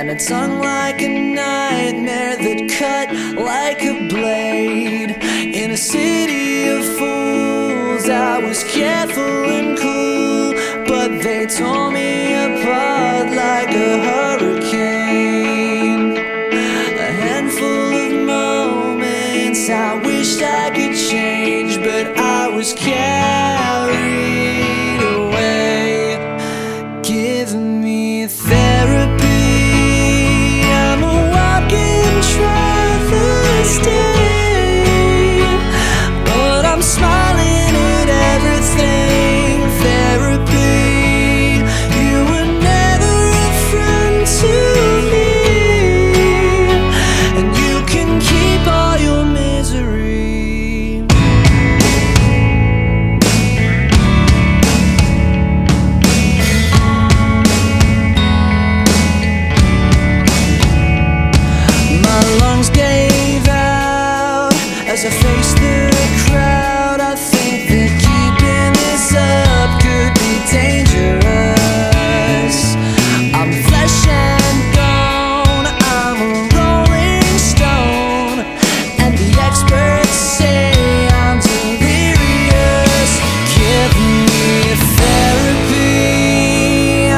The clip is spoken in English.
and a tongue like a nightmare that cut like a blade. In a city of fools, I was careful and cool, but they tore me apart like a hurricane. A handful of moments I wished I could change, but I was careful.